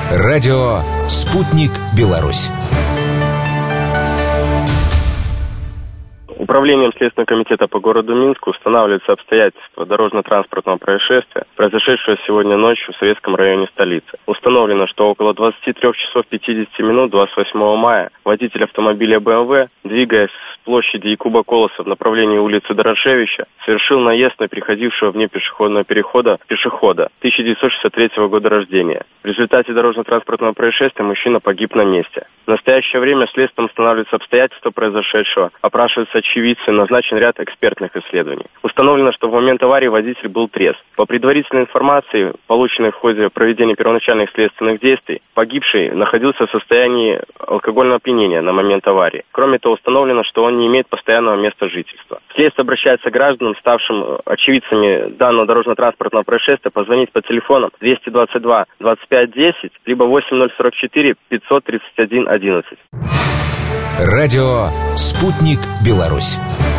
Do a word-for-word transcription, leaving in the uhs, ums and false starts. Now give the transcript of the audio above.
Радио «Спутник Беларусь». Управлением Следственного комитета по городу Минску устанавливаются обстоятельства дорожно-транспортного происшествия, произошедшего сегодня ночью в Советском районе столицы. Установлено, что около двадцати трёх часов пятидесяти минут двадцать восьмого мая водитель автомобиля бэ эм вэ, двигаясь с площади Якуба Колоса в направлении улицы Дорошевича, совершил наезд на переходившего вне пешеходного перехода пешехода тысяча девятьсот шестьдесят третьего года рождения. В результате дорожно-транспортного происшествия мужчина погиб на месте. В настоящее время следствием устанавливаются обстоятельства произошедшего, опрашиваются очевидцы, назначен ряд экспертных исследований. Установлено, что в момент аварии водитель был трезв. По предварительной информации, полученной в ходе проведения первоначальных следственных действий, погибший находился в состоянии алкогольного опьянения на момент аварии. Кроме того, установлено, что он не имеет постоянного места жительства. Следствие обращается к гражданам, ставшим очевидцами данного дорожно-транспортного происшествия, позвонить по телефонам двести двадцать два двадцать пять десять, либо восемь ноль сорок четыре пятьсот тридцать один одиннадцать. Радио «Спутник Беларусь».